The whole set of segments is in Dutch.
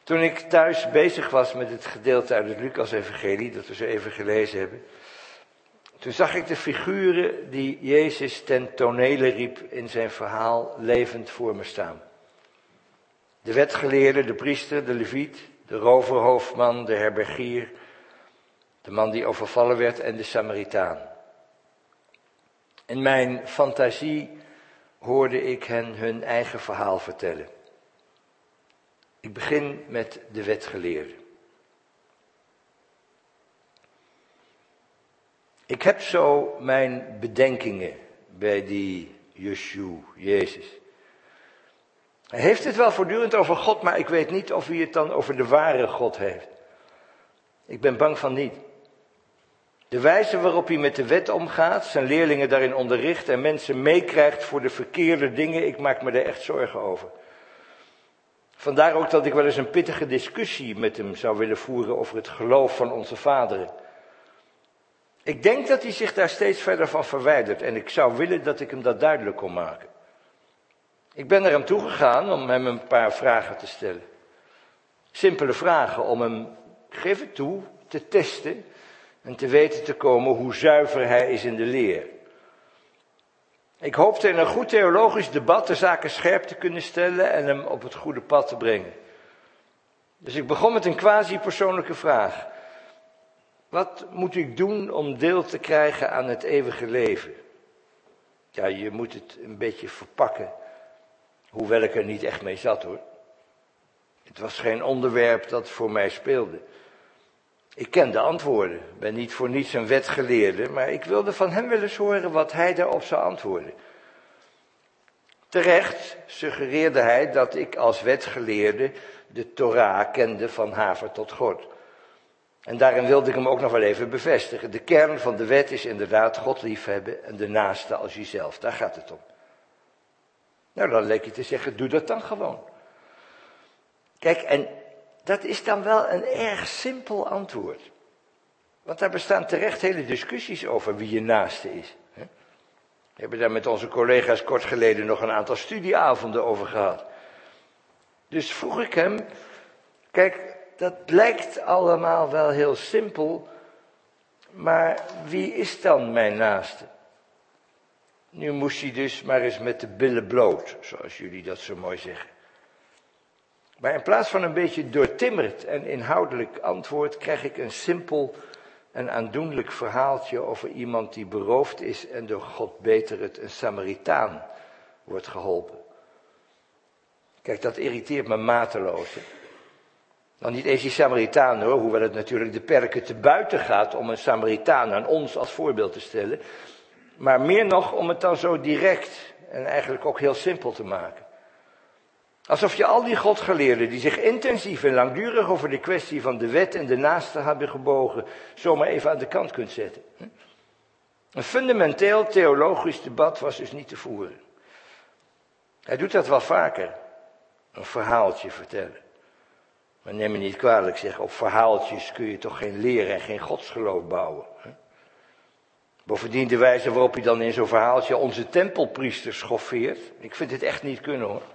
Toen ik thuis bezig was met het gedeelte uit het Lucas-evangelie, dat we zo even gelezen hebben, toen zag ik de figuren die Jezus ten tonele riep in zijn verhaal levend voor me staan. De wetgeleerde, de priester, de leviet, de roverhoofdman, de herbergier, de man die overvallen werd en de Samaritaan. In mijn fantasie hoorde ik hen hun eigen verhaal vertellen. Ik begin met de wetgeleerde. Ik heb zo mijn bedenkingen bij die Yeshua, Jezus. Hij heeft het wel voortdurend over God, maar ik weet niet of hij het dan over de ware God heeft. Ik ben bang van niet. De wijze waarop hij met de wet omgaat, zijn leerlingen daarin onderricht en mensen meekrijgt voor de verkeerde dingen, ik maak me er echt zorgen over. Vandaar ook dat ik wel eens een pittige discussie met hem zou willen voeren over het geloof van onze vaderen. Ik denk dat hij zich daar steeds verder van verwijdert en ik zou willen dat ik hem dat duidelijk kon maken. Ik ben naar hem toegegaan om hem een paar vragen te stellen. Simpele vragen om hem, geef het toe, te testen en te weten te komen hoe zuiver hij is in de leer. Ik hoopte in een goed theologisch debat de zaken scherp te kunnen stellen en hem op het goede pad te brengen. Dus ik begon met een quasi-persoonlijke vraag. Wat moet ik doen om deel te krijgen aan het eeuwige leven? Ja, je moet het een beetje verpakken. Hoewel ik er niet echt mee zat hoor. Het was geen onderwerp dat voor mij speelde. Ik ken de antwoorden, ben niet voor niets een wetgeleerde, maar ik wilde van hem wel eens horen wat hij daarop zou antwoorden. Terecht suggereerde hij dat ik als wetgeleerde de Torah kende van haver tot gort. En daarin wilde ik hem ook nog wel even bevestigen. De kern van de wet is inderdaad God liefhebben en de naaste als jezelf. Daar gaat het om. Nou, dan leek je te zeggen, doe dat dan gewoon. Kijk, en dat is dan wel een erg simpel antwoord. Want daar bestaan terecht hele discussies over wie je naaste is. We hebben daar met onze collega's kort geleden nog een aantal studieavonden over gehad. Dus vroeg ik hem, kijk, dat lijkt allemaal wel heel simpel, maar wie is dan mijn naaste? Nu moest hij dus maar eens met de billen bloot, zoals jullie dat zo mooi zeggen. Maar in plaats van een beetje doortimmerd en inhoudelijk antwoord, krijg ik een simpel en aandoenlijk verhaaltje over iemand die beroofd is en door God beter het een Samaritaan wordt geholpen. Kijk, dat irriteert me mateloos. Nou, niet eens die Samaritaan hoor, hoewel het natuurlijk de perken te buiten gaat om een Samaritaan aan ons als voorbeeld te stellen. Maar meer nog om het dan zo direct en eigenlijk ook heel simpel te maken. Alsof je al die godgeleerden die zich intensief en langdurig over de kwestie van de wet en de naaste hebben gebogen, zomaar even aan de kant kunt zetten. Een fundamenteel theologisch debat was dus niet te voeren. Hij doet dat wel vaker, een verhaaltje vertellen. Maar neem me niet kwalijk, zeg, op verhaaltjes kun je toch geen leer en geen godsgeloof bouwen. Bovendien de wijze waarop hij dan in zo'n verhaaltje onze tempelpriester schoffeert. Ik vind dit echt niet kunnen hoor.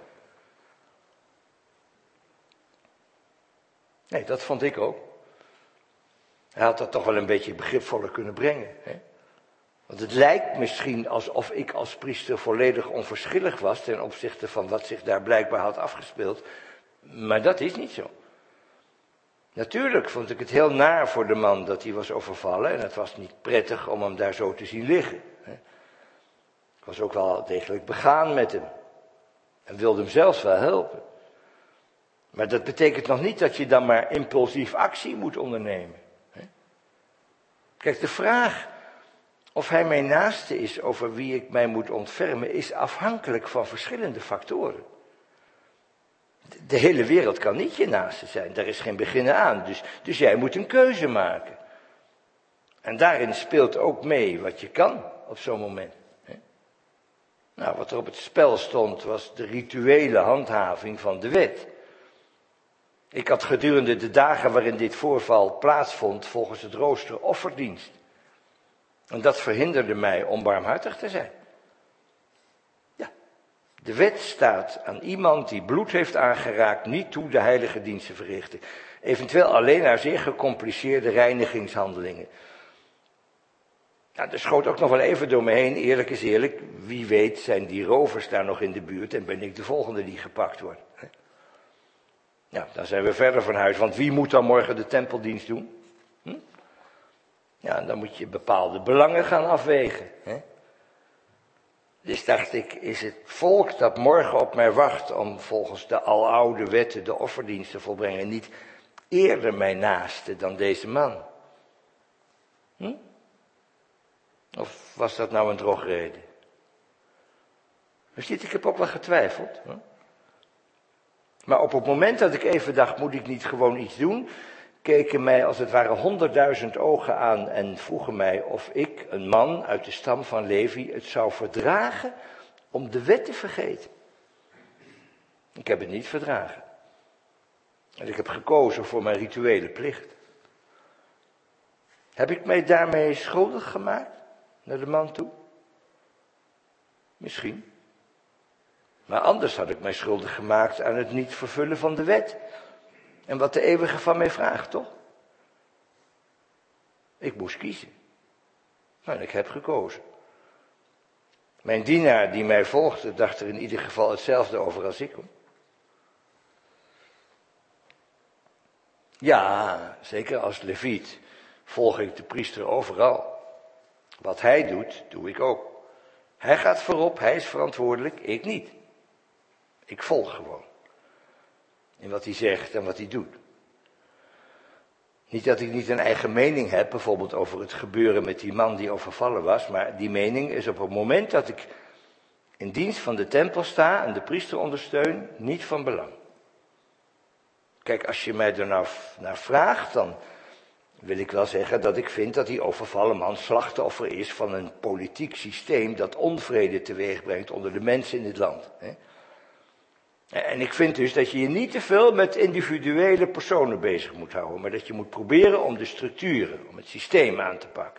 Nee, dat vond ik ook. Hij had dat toch wel een beetje begripvoller kunnen brengen. Hè? Want het lijkt misschien alsof ik als priester volledig onverschillig was ten opzichte van wat zich daar blijkbaar had afgespeeld. Maar dat is niet zo. Natuurlijk vond ik het heel naar voor de man dat hij was overvallen en het was niet prettig om hem daar zo te zien liggen. Ik was ook wel degelijk begaan met hem en wilde hem zelfs wel helpen. Maar dat betekent nog niet dat je dan maar impulsief actie moet ondernemen. Kijk, de vraag of hij mijn naaste is over wie ik mij moet ontfermen is afhankelijk van verschillende factoren. De hele wereld kan niet je naaste zijn, daar is geen beginnen aan. Dus jij moet een keuze maken. En daarin speelt ook mee wat je kan op zo'n moment. Nou, wat er op het spel stond was de rituele handhaving van de wet. Ik had gedurende de dagen waarin dit voorval plaatsvond volgens het rooster offerdienst. En dat verhinderde mij om barmhartig te zijn. Ja, De wet staat aan iemand die bloed heeft aangeraakt niet toe de heilige dienst te verrichten. Eventueel alleen naar zeer gecompliceerde reinigingshandelingen. Nou, er schoot ook nog wel even door me heen, eerlijk is eerlijk. Wie weet zijn die rovers daar nog in de buurt en ben ik de volgende die gepakt wordt. Ja, dan zijn we verder van huis, want wie moet dan morgen de tempeldienst doen? Ja, dan moet je bepaalde belangen gaan afwegen. Dus dacht ik, is het volk dat morgen op mij wacht om volgens de aloude wetten de offerdienst te volbrengen niet eerder mijn naaste dan deze man? Of was dat nou een drogreden? Dus ik heb ook wel getwijfeld. Maar op het moment dat ik even dacht, moet ik niet gewoon iets doen, keken mij als het ware 100.000 ogen aan en vroegen mij of ik, een man uit de stam van Levi, het zou verdragen om de wet te vergeten. Ik heb het niet verdragen. En ik heb gekozen voor mijn rituele plicht. Heb ik mij daarmee schuldig gemaakt naar de man toe? Misschien. Maar anders had ik mij schuldig gemaakt aan het niet vervullen van de wet. En wat de eeuwige van mij vraagt, toch? Ik moest kiezen. Nou, ik heb gekozen. Mijn dienaar die mij volgde, dacht er in ieder geval hetzelfde over als ik. Hoor. Ja, zeker als leviet volg ik de priester overal. Wat hij doet, doe ik ook. Hij gaat voorop, hij is verantwoordelijk, ik niet. Ik volg gewoon. In wat hij zegt en wat hij doet. Niet dat ik niet een eigen mening heb, bijvoorbeeld over het gebeuren met die man die overvallen was, maar die mening is op het moment dat ik in dienst van de tempel sta en de priester ondersteun, niet van belang. Kijk, als je mij er nou naar vraagt, dan wil ik wel zeggen dat ik vind dat die overvallen man slachtoffer is van een politiek systeem dat onvrede teweeg brengt onder de mensen in het land. En ik vind dus dat je je niet te veel met individuele personen bezig moet houden, maar dat je moet proberen om de structuren, om het systeem aan te pakken.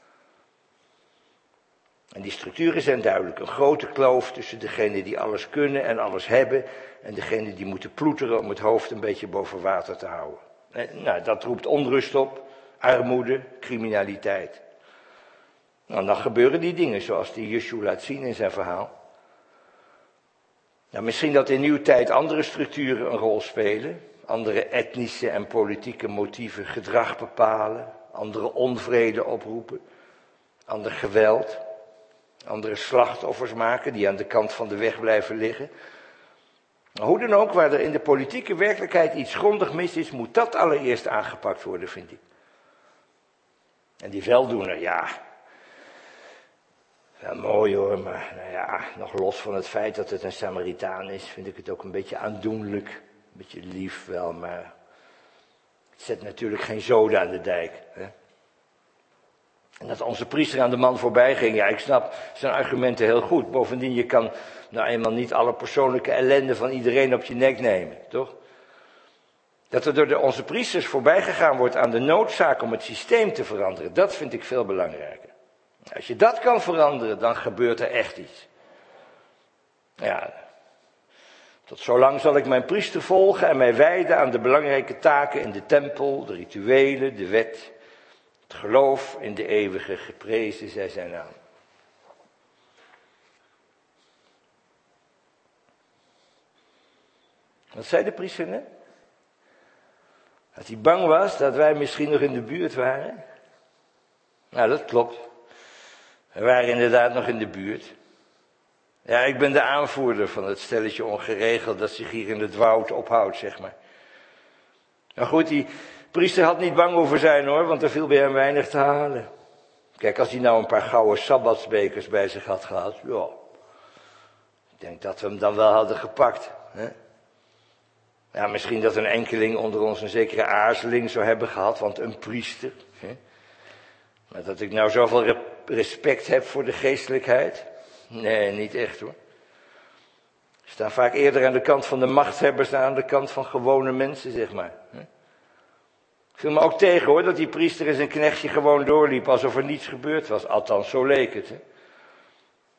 En die structuren zijn duidelijk. Een grote kloof tussen degenen die alles kunnen en alles hebben en degenen die moeten ploeteren om het hoofd een beetje boven water te houden. En, nou, dat roept onrust op, armoede, criminaliteit. Nou, dan gebeuren die dingen zoals die Yeshua laat zien in zijn verhaal. Nou, misschien dat in nieuwe tijd andere structuren een rol spelen, andere etnische en politieke motieven gedrag bepalen, andere onvrede oproepen, ander geweld, andere slachtoffers maken die aan de kant van de weg blijven liggen. Hoe dan ook, waar er in de politieke werkelijkheid iets grondig mis is, moet dat allereerst aangepakt worden, vind ik. En die weldoener, ja, mooi hoor, maar nou ja, nog los van het feit dat het een Samaritaan is, vind ik het ook een beetje aandoenlijk, een beetje lief wel, maar het zet natuurlijk geen zoden aan de dijk. Hè? En dat onze priester aan de man voorbij ging, ja, ik snap zijn argumenten heel goed. Bovendien, je kan nou eenmaal niet alle persoonlijke ellende van iedereen op je nek nemen, toch? Dat er door onze priesters voorbij gegaan wordt aan de noodzaak om het systeem te veranderen, dat vind ik veel belangrijker. Als je dat kan veranderen, dan gebeurt er echt iets. Ja, tot zolang zal ik mijn priester volgen en mij wijden aan de belangrijke taken in de tempel, de rituelen, de wet, het geloof in de eeuwige, geprezen zij zijn naam. Wat zei de priester net? Dat hij bang was dat wij misschien nog in de buurt waren. Nou, dat klopt. We waren inderdaad nog in de buurt. Ja, ik ben de aanvoerder van het stelletje ongeregeld dat zich hier in het woud ophoudt, zeg maar. Nou goed, die priester had niet bang over zijn hoor, want er viel bij hem weinig te halen. Kijk, als hij nou een paar gouden sabbatsbekers bij zich had gehad, ja. Ik denk dat we hem dan wel hadden gepakt. Hè? Ja, misschien dat een enkeling onder ons een zekere aarzeling zou hebben gehad, want een priester. Hè? Maar dat ik nou zoveel respect heb voor de geestelijkheid? Nee, niet echt hoor. Ze staan vaak eerder aan de kant van de machthebbers dan aan de kant van gewone mensen, zeg maar. Ik viel me ook tegen hoor, dat die priester en zijn knechtje gewoon doorliep alsof er niets gebeurd was. Althans, zo leek het. Hè?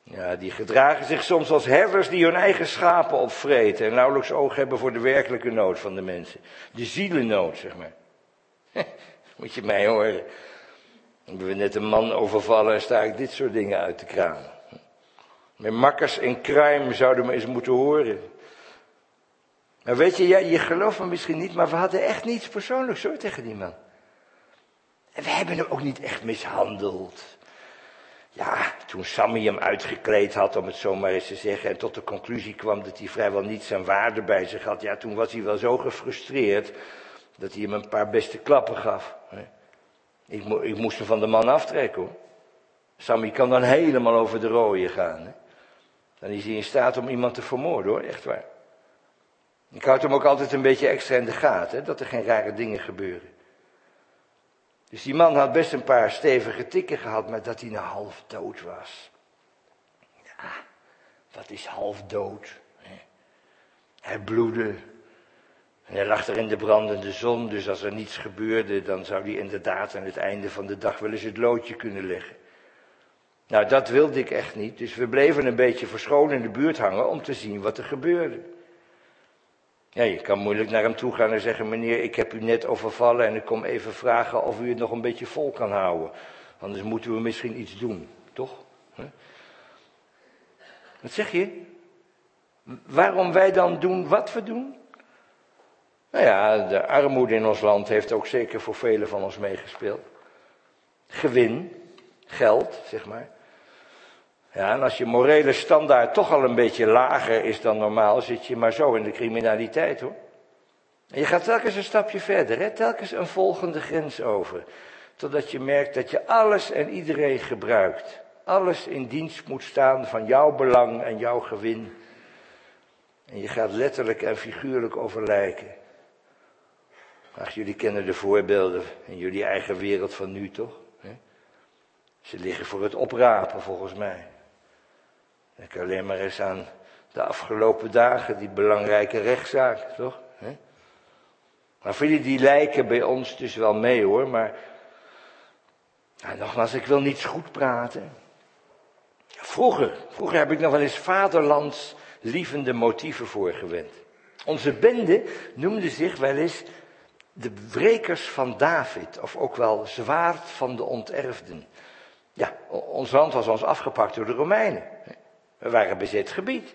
Ja, die gedragen zich soms als herders die hun eigen schapen opvreten en nauwelijks oog hebben voor de werkelijke nood van de mensen. De zielennood, zeg maar. Moet je mij horen. Hebben we net een man overvallen en sta ik dit soort dingen uit te kramen. Mijn makkers in crime zouden me eens moeten horen. Maar weet je, je gelooft me misschien niet, maar we hadden echt niets persoonlijks hoor tegen die man. En we hebben hem ook niet echt mishandeld. Ja, toen Sammy hem uitgekleed had, om het zo maar eens te zeggen, en tot de conclusie kwam dat hij vrijwel niets aan waarde bij zich had, ja, toen was hij wel zo gefrustreerd dat hij hem een paar beste klappen gaf. Ik moest hem van de man aftrekken hoor. Sammy kan dan helemaal over de rooien gaan. Hè? Dan is hij in staat om iemand te vermoorden hoor, echt waar. Ik houd hem ook altijd een beetje extra in de gaten, hè, dat er geen rare dingen gebeuren. Dus die man had best een paar stevige tikken gehad, maar dat hij nou half dood was. Ja, wat is half dood? Hè? Hij bloedde. En hij lag er in de brandende zon, dus als er niets gebeurde, dan zou hij inderdaad aan het einde van de dag wel eens het loodje kunnen leggen. Nou, dat wilde ik echt niet, dus we bleven een beetje verscholen in de buurt hangen om te zien wat er gebeurde. Ja, je kan moeilijk naar hem toe gaan en zeggen, meneer, ik heb u net overvallen en ik kom even vragen of u het nog een beetje vol kan houden. Anders moeten we misschien iets doen, toch? Wat zeg je? Waarom wij dan doen wat we doen? Nou ja, de armoede in ons land heeft ook zeker voor velen van ons meegespeeld. Gewin, geld, zeg maar. Ja, en als je morele standaard toch al een beetje lager is dan normaal, zit je maar zo in de criminaliteit hoor. En je gaat telkens een stapje verder, hè? Telkens een volgende grens over. Totdat je merkt dat je alles en iedereen gebruikt. Alles in dienst moet staan van jouw belang en jouw gewin. En je gaat letterlijk en figuurlijk over lijken. Ach, jullie kennen de voorbeelden in jullie eigen wereld van nu toch? Hè? Ze liggen voor het oprapen volgens mij. Denk alleen maar eens aan de afgelopen dagen, die belangrijke rechtszaak, toch? Hè? Maar jullie die lijken bij ons dus wel mee hoor, maar nou, nogmaals, ik wil niets goed praten. Vroeger heb ik nog wel eens vaderlandslievende motieven voorgewend. Onze bende noemde zich wel eens de wrekers van David, of ook wel zwaard van de onterfden. Ja, ons land was ons afgepakt door de Romeinen. We waren bezet gebied.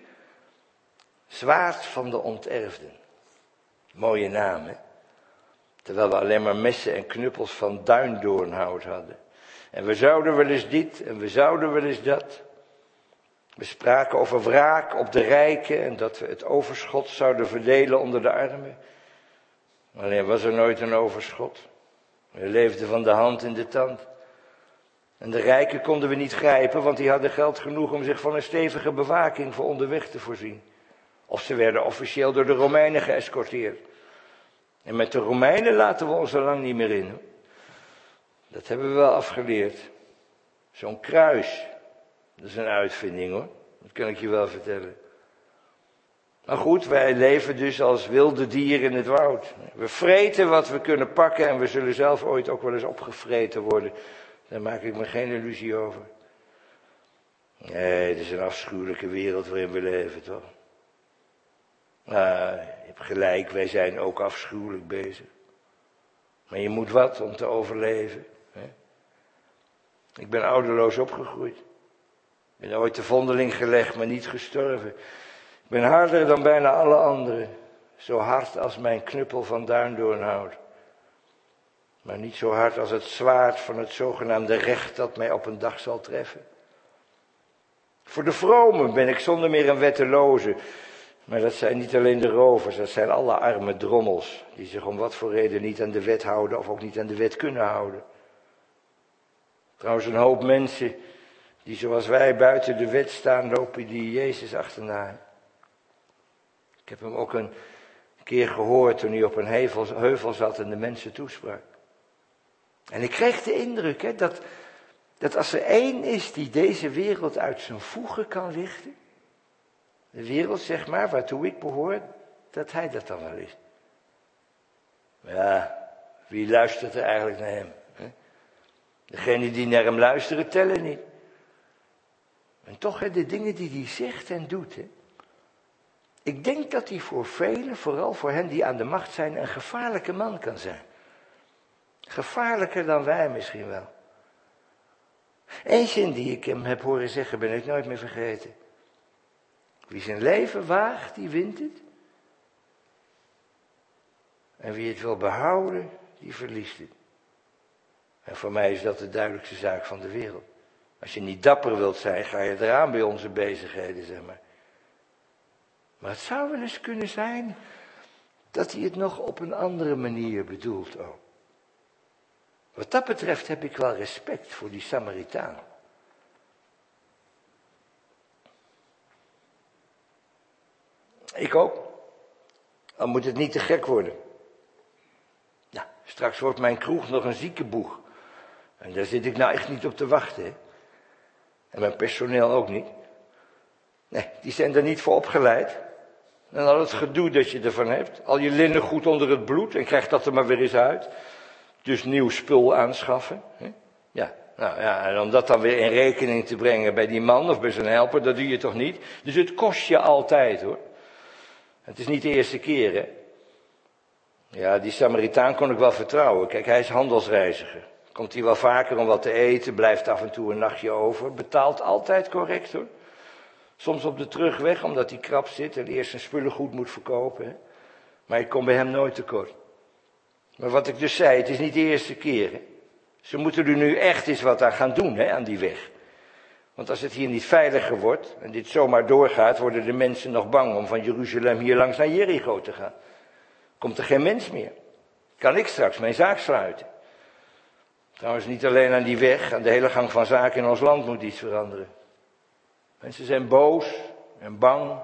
Zwaard van de onterfden. Mooie naam, hè? Terwijl we alleen maar messen en knuppels van duindoornhout hadden. En we zouden wel eens dit en we zouden wel eens dat. We spraken over wraak op de rijken en dat we het overschot zouden verdelen onder de armen. Alleen was er nooit een overschot. We leefden van de hand in de tand. En de rijken konden we niet grijpen, want die hadden geld genoeg om zich van een stevige bewaking voor onderweg te voorzien. Of ze werden officieel door de Romeinen geëscorteerd. En met de Romeinen laten we ons er lang niet meer in. Hoor. Dat hebben we wel afgeleerd. Zo'n kruis, dat is een uitvinding hoor, dat kan ik je wel vertellen. Maar goed, wij leven dus als wilde dieren in het woud. We vreten wat we kunnen pakken en we zullen zelf ooit ook wel eens opgevreten worden. Daar maak ik me geen illusie over. Nee, het is een afschuwelijke wereld waarin we leven, toch? Nou, je hebt gelijk, wij zijn ook afschuwelijk bezig. Maar je moet wat om te overleven. Hè? Ik ben ouderloos opgegroeid. Ik ben ooit de vondeling gelegd, maar niet gestorven. Ik ben harder dan bijna alle anderen. Zo hard als mijn knuppel van duindoornhout. Maar niet zo hard als het zwaard van het zogenaamde recht dat mij op een dag zal treffen. Voor de vromen ben ik zonder meer een wetteloze. Maar dat zijn niet alleen de rovers, dat zijn alle arme drommels. Die zich om wat voor reden niet aan de wet houden of ook niet aan de wet kunnen houden. Trouwens een hoop mensen die zoals wij buiten de wet staan, lopen die Jezus achterna. Ik heb hem ook een keer gehoord toen hij op een heuvel zat en de mensen toesprak. En ik kreeg de indruk hè, dat als er één is die deze wereld uit zijn voegen kan lichten, de wereld zeg maar, waartoe ik behoor, dat hij dat dan wel is. Ja, wie luistert er eigenlijk naar hem? Hè? Degenen die naar hem luisteren tellen niet. En toch, de dingen die hij zegt en doet. Ik denk dat hij voor velen, vooral voor hen die aan de macht zijn, een gevaarlijke man kan zijn. Gevaarlijker dan wij misschien wel. Eén zin die ik hem heb horen zeggen, ben ik nooit meer vergeten. Wie zijn leven waagt, die wint het. En wie het wil behouden, die verliest het. En voor mij is dat de duidelijkste zaak van de wereld. Als je niet dapper wilt zijn, ga je eraan bij onze bezigheden, zeg maar. Maar het zou wel eens kunnen zijn dat hij het nog op een andere manier bedoelt ook. Wat dat betreft heb ik wel respect voor die Samaritaan. Ik ook. Dan moet het niet te gek worden. Nou, straks wordt mijn kroeg nog een ziekenboeg. En daar zit ik nou echt niet op te wachten. Hè? En mijn personeel ook niet. Nee, die zijn er niet voor opgeleid. En al het gedoe dat je ervan hebt. Al je linnengoed onder het bloed en krijgt dat er maar weer eens uit. Dus nieuw spul aanschaffen. Hè? Ja, nou ja, en om dat dan weer in rekening te brengen bij die man of bij zijn helper, dat doe je toch niet. Dus het kost je altijd hoor. Het is niet de eerste keer hè. Ja, die Samaritaan kon ik wel vertrouwen. Kijk, hij is handelsreiziger. Komt hij wel vaker om wat te eten, blijft af en toe een nachtje over. Betaalt altijd correct hoor. Soms op de terugweg, omdat hij krap zit en eerst zijn spullen goed moet verkopen. Hè. Maar ik kom bij hem nooit tekort. Maar wat ik dus zei, het is niet de eerste keer. Hè. Ze moeten er nu echt eens wat aan gaan doen hè, aan die weg. Want als het hier niet veiliger wordt en dit zomaar doorgaat, worden de mensen nog bang om van Jeruzalem hier langs naar Jericho te gaan. Komt er geen mens meer. Kan ik straks mijn zaak sluiten. Trouwens niet alleen aan die weg, aan de hele gang van zaken in ons land moet iets veranderen. Mensen zijn boos en bang.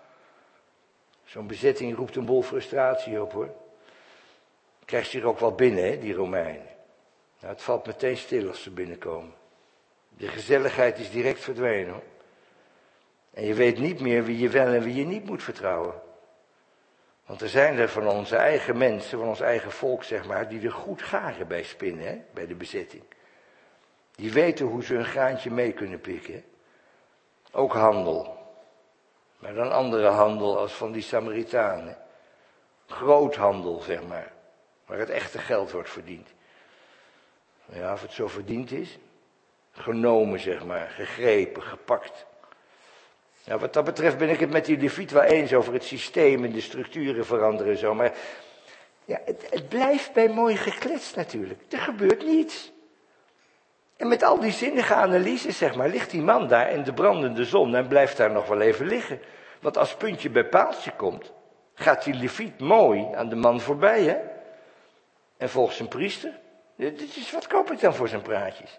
Zo'n bezetting roept een boel frustratie op hoor. Krijgt zich ook wel binnen hè, die Romeinen. Nou, het valt meteen stil als ze binnenkomen. De gezelligheid is direct verdwenen hoor. En je weet niet meer wie je wel en wie je niet moet vertrouwen. Want er zijn er van onze eigen mensen, van ons eigen volk zeg maar, die er goed garen bij spinnen hè, bij de bezetting. Die weten hoe ze een graantje mee kunnen pikken. Hè. Ook handel. Maar dan andere handel als van die Samaritanen. Groothandel zeg maar. Waar het echte geld wordt verdiend. Ja, of het zo verdiend is. Genomen zeg maar, gegrepen, gepakt. Nou, wat dat betreft ben ik het met die Leviet wel eens over het systeem en de structuren veranderen en zo. Maar ja, het blijft bij mooi gekletst natuurlijk. Er gebeurt niets. En met al die zinnige analyses, zeg maar, ligt die man daar in de brandende zon en blijft daar nog wel even liggen. Want als puntje bij paaltje komt, gaat die Leviet mooi aan de man voorbij, hè? En volgt zijn priester. Dus wat koop ik dan voor zijn praatjes?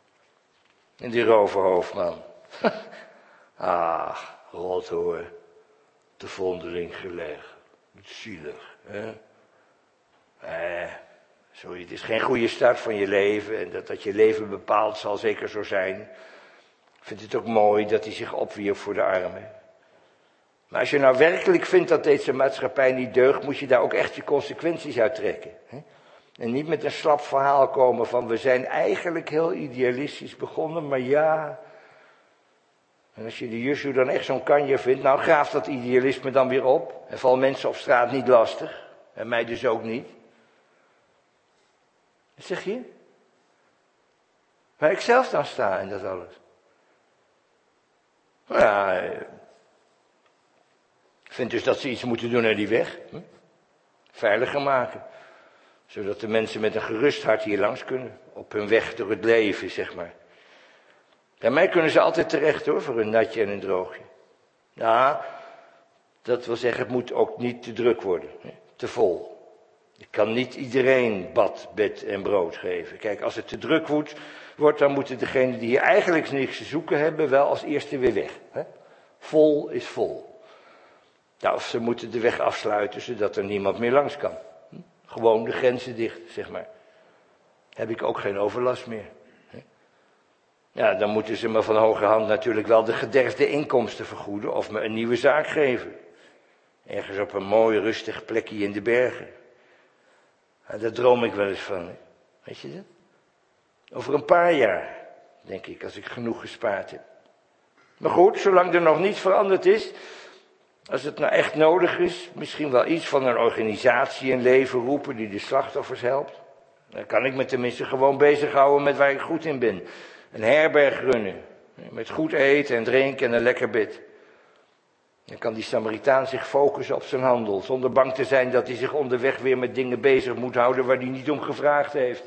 En die roverhoofdman. Ach, rot hoor. De vondeling gelegen. Zielig, hè? Sorry, het is geen goede start van je leven. En dat je leven bepaalt zal zeker zo zijn. Ik vind het ook mooi dat hij zich opwierp voor de armen. Maar als je nou werkelijk vindt dat deze maatschappij niet deugt, moet je daar ook echt je consequenties uit trekken. Hè? En niet met een slap verhaal komen van we zijn eigenlijk heel idealistisch begonnen, maar ja. En als je de Jushu dan echt zo'n kanje vindt, nou graaf dat idealisme dan weer op. En val mensen op straat niet lastig. En mij dus ook niet. Wat zeg je? Waar ik zelf dan sta en dat alles. Nou ja, ik vind dus dat ze iets moeten doen aan die weg. Veiliger maken. Zodat de mensen met een gerust hart hier langs kunnen. Op hun weg door het leven, zeg maar. Bij mij kunnen ze altijd terecht hoor, voor een natje en een droogje. Ja, dat wil zeggen, het moet ook niet te druk worden. Te vol. Ik kan niet iedereen bad, bed en brood geven. Kijk, als het te druk wordt, dan moeten degenen die hier eigenlijk niks te zoeken hebben, wel als eerste weer weg. Hè? Vol is vol. Nou, of ze moeten de weg afsluiten, zodat er niemand meer langs kan. Gewoon de grenzen dicht, zeg maar. Heb ik ook geen overlast meer. Ja, dan moeten ze me van hoge hand natuurlijk wel de gederfde inkomsten vergoeden of me een nieuwe zaak geven. Ergens op een mooi rustig plekje in de bergen. Ja, daar droom ik wel eens van. Hè? Weet je dat? Over een paar jaar, denk ik, als ik genoeg gespaard heb. Maar goed, zolang er nog niets veranderd is, als het nou echt nodig is, misschien wel iets van een organisatie in leven roepen die de slachtoffers helpt. Dan kan ik me tenminste gewoon bezighouden met waar ik goed in ben. Een herberg runnen, met goed eten en drinken en een lekker bed. Dan kan die Samaritaan zich focussen op zijn handel, zonder bang te zijn dat hij zich onderweg weer met dingen bezig moet houden waar hij niet om gevraagd heeft.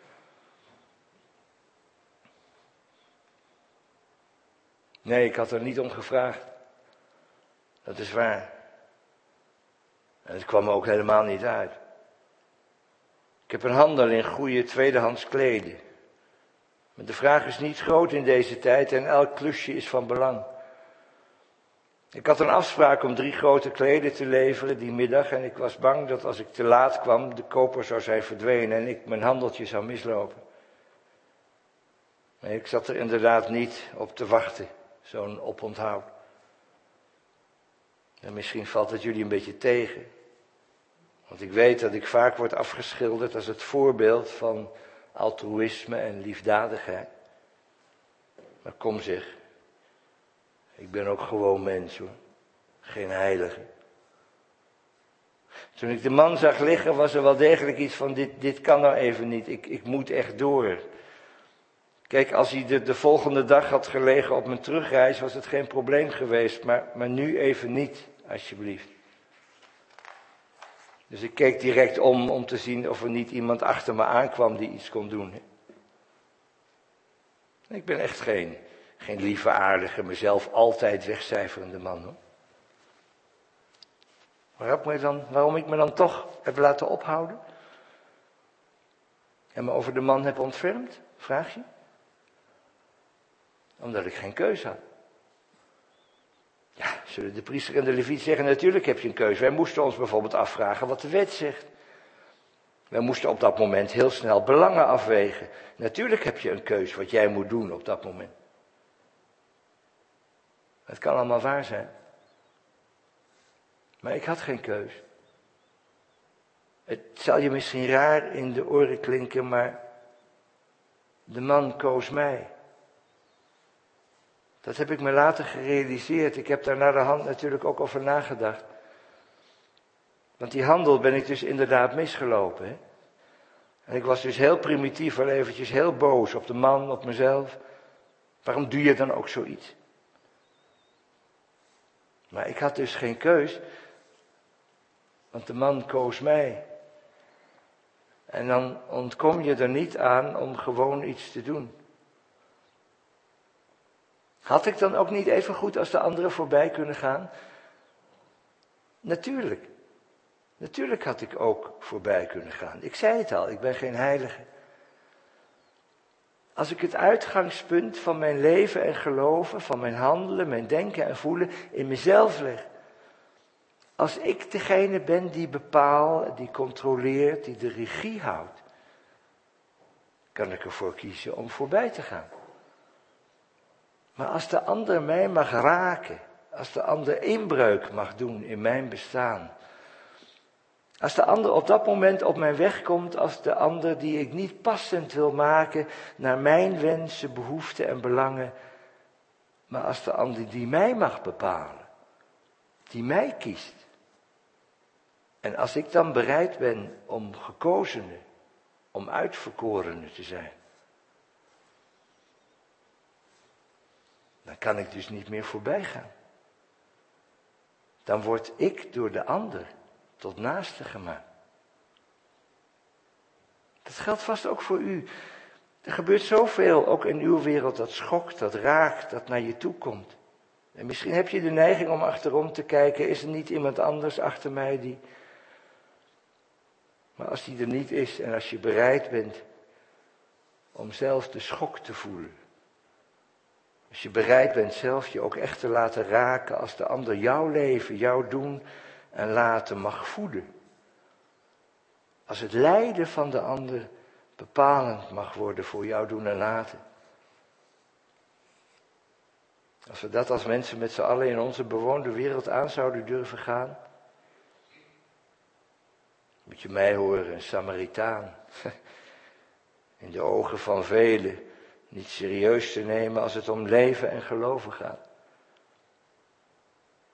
Nee, ik had er niet om gevraagd. Dat is waar. En het kwam me ook helemaal niet uit. Ik heb een handel in goede tweedehands kleden. Maar de vraag is niet groot in deze tijd en elk klusje is van belang. Ik had een afspraak om 3 grote kleden te leveren die middag en ik was bang dat als ik te laat kwam de koper zou zijn verdwenen en ik mijn handeltje zou mislopen. Nee, ik zat er inderdaad niet op te wachten, zo'n oponthoud. En misschien valt het jullie een beetje tegen. Want ik weet dat ik vaak word afgeschilderd als het voorbeeld van altruïsme en liefdadigheid. Maar kom zeg, ik ben ook gewoon mens hoor, geen heilige. Toen ik de man zag liggen was er wel degelijk iets van dit kan nou even niet, ik moet echt door. Kijk, als hij de volgende dag had gelegen op mijn terugreis was het geen probleem geweest, maar nu even niet, alsjeblieft. Dus ik keek direct om te zien of er niet iemand achter me aankwam die iets kon doen. Ik ben echt geen lieve, aardige, mezelf altijd wegcijferende man hoor. Waarom ik me dan toch heb laten ophouden? En me over de man heb ontfermd, vraag je? Omdat ik geen keus had. Ja, zullen de priester en de leviet zeggen, natuurlijk heb je een keus. Wij moesten ons bijvoorbeeld afvragen wat de wet zegt. Wij moesten op dat moment heel snel belangen afwegen. Natuurlijk heb je een keus wat jij moet doen op dat moment. Het kan allemaal waar zijn. Maar ik had geen keus. Het zal je misschien raar in de oren klinken, maar de man koos mij. Dat heb ik me later gerealiseerd. Ik heb daar naar de hand natuurlijk ook over nagedacht. Want die handel ben ik dus inderdaad misgelopen. Hè? En ik was dus heel primitief, wel eventjes heel boos op de man, op mezelf. Waarom doe je dan ook zoiets? Maar ik had dus geen keus. Want de man koos mij. En dan ontkom je er niet aan om gewoon iets te doen. Had ik dan ook niet even goed als de anderen voorbij kunnen gaan? Natuurlijk. Natuurlijk had ik ook voorbij kunnen gaan. Ik zei het al, ik ben geen heilige. Als ik het uitgangspunt van mijn leven en geloven, van mijn handelen, mijn denken en voelen in mezelf leg. Als ik degene ben die bepaalt, die controleert, die de regie houdt, kan ik ervoor kiezen om voorbij te gaan. Maar als de ander mij mag raken, als de ander inbreuk mag doen in mijn bestaan, als de ander op dat moment op mijn weg komt, als de ander die ik niet passend wil maken naar mijn wensen, behoeften en belangen, maar als de ander die mij mag bepalen, die mij kiest. En als ik dan bereid ben om gekozene, om uitverkorene te zijn, dan kan ik dus niet meer voorbij gaan. Dan word ik door de ander tot naaste gemaakt. Dat geldt vast ook voor u. Er gebeurt zoveel, ook in uw wereld, dat schokt, dat raakt, dat naar je toe komt. En misschien heb je de neiging om achterom te kijken, is er niet iemand anders achter mij die... Maar als die er niet is en als je bereid bent om zelf de schok te voelen. Als je bereid bent zelf je ook echt te laten raken als de ander jouw leven, jouw doen en laten mag voeden. Als het lijden van de ander bepalend mag worden voor jouw doen en laten. Als we dat als mensen met z'n allen in onze bewoonde wereld aan zouden durven gaan. Moet je mij horen, een Samaritaan. In de ogen van velen niet serieus te nemen als het om leven en geloven gaat.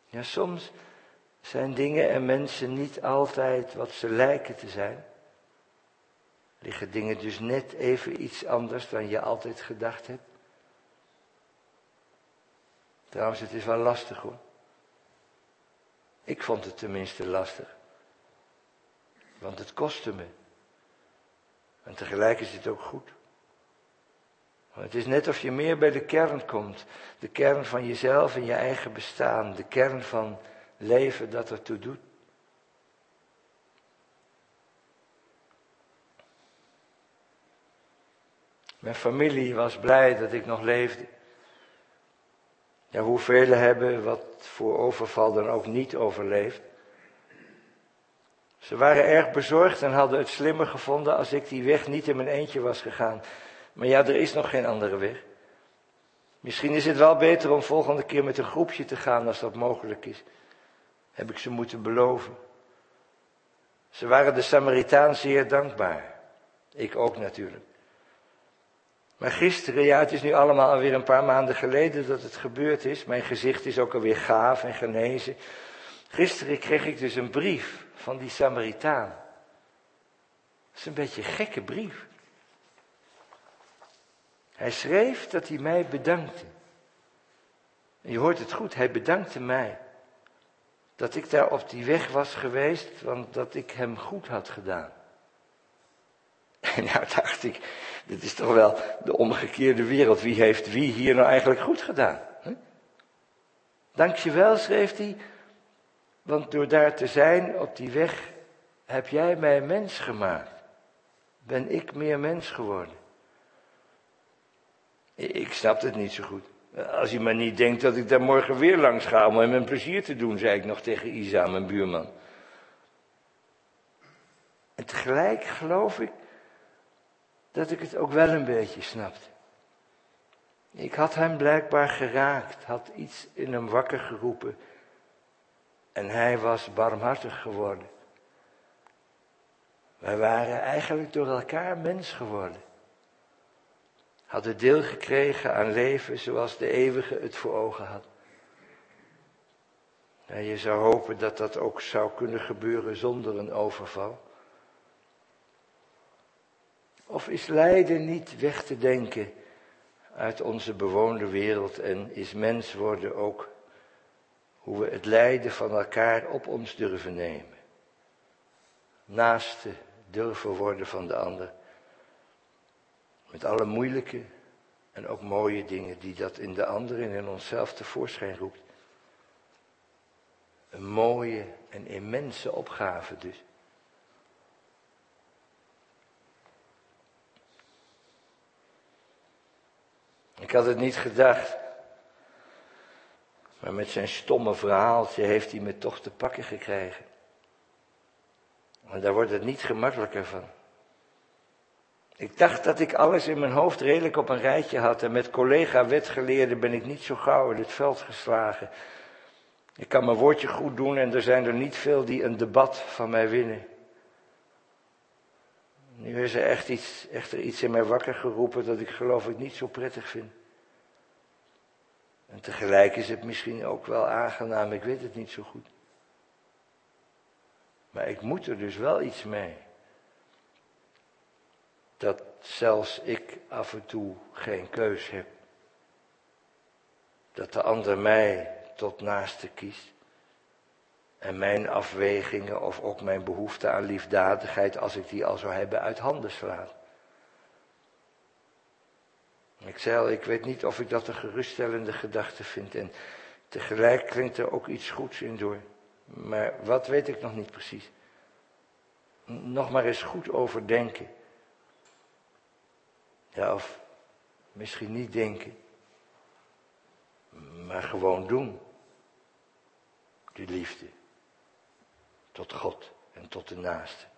Ja, soms zijn dingen en mensen niet altijd wat ze lijken te zijn. Liggen dingen dus net even iets anders dan je altijd gedacht hebt. Trouwens, het is wel lastig hoor. Ik vond het tenminste lastig. Want het kostte me. En tegelijk is het ook goed. Want het is net of je meer bij de kern komt. De kern van jezelf en je eigen bestaan. De kern van leven dat ertoe doet. Mijn familie was blij dat ik nog leefde. Ja, hoeveel hebben wat voor overval dan ook niet overleefd. Ze waren erg bezorgd en hadden het slimmer gevonden als ik die weg niet in mijn eentje was gegaan. Maar ja, er is nog geen andere weg. Misschien is het wel beter om volgende keer met een groepje te gaan als dat mogelijk is. Heb ik ze moeten beloven. Ze waren de Samaritaan zeer dankbaar. Ik ook natuurlijk. Maar gisteren, ja, het is nu allemaal alweer een paar maanden geleden dat het gebeurd is. Mijn gezicht is ook alweer gaaf en genezen. Gisteren kreeg ik dus een brief van die Samaritaan. Dat is een beetje een gekke brief. Hij schreef dat hij mij bedankte. En je hoort het goed, hij bedankte mij. Dat ik daar op die weg was geweest, want dat ik hem goed had gedaan. En nou dacht ik, dit is toch wel de omgekeerde wereld. Wie heeft wie hier nou eigenlijk goed gedaan? Dank je wel, schreef hij, want door daar te zijn op die weg heb jij mij mens gemaakt. Ben ik meer mens geworden. Ik snapte het niet zo goed. Als je maar niet denkt dat ik daar morgen weer langs ga om hem een plezier te doen, zei ik nog tegen Isa, mijn buurman. En tegelijk geloof ik dat ik het ook wel een beetje snapte. Ik had hem blijkbaar geraakt, had iets in hem wakker geroepen. En hij was barmhartig geworden. Wij waren eigenlijk door elkaar mens geworden. Hadden deel gekregen aan leven zoals de eeuwige het voor ogen had. En je zou hopen dat dat ook zou kunnen gebeuren zonder een overval. Of is lijden niet weg te denken uit onze bewoonde wereld en is mens worden ook hoe we het lijden van elkaar op ons durven nemen. Naaste durven worden van de ander. Met alle moeilijke en ook mooie dingen die dat in de ander en in onszelf tevoorschijn roept. Een mooie en immense opgave dus. Ik had het niet gedacht. Maar met zijn stomme verhaaltje heeft hij me toch te pakken gekregen. En daar wordt het niet gemakkelijker van. Ik dacht dat ik alles in mijn hoofd redelijk op een rijtje had. En met collega-wetgeleerden ben ik niet zo gauw in het veld geslagen. Ik kan mijn woordje goed doen en er zijn er niet veel die een debat van mij winnen. Nu is er echter iets in mij wakker geroepen dat ik geloof ik niet zo prettig vind. En tegelijk is het misschien ook wel aangenaam, ik weet het niet zo goed. Maar ik moet er dus wel iets mee. Dat zelfs ik af en toe geen keus heb. Dat de ander mij tot naaste kiest. En mijn afwegingen of ook mijn behoefte aan liefdadigheid, als ik die al zou hebben, uit handen slaat. Ik zei al, ik weet niet of ik dat een geruststellende gedachte vind. En tegelijk klinkt er ook iets goeds in door. Maar wat weet ik nog niet precies. Nog maar eens goed overdenken. Ja, of misschien niet denken. Maar gewoon doen. De liefde. Tot God en tot de naaste.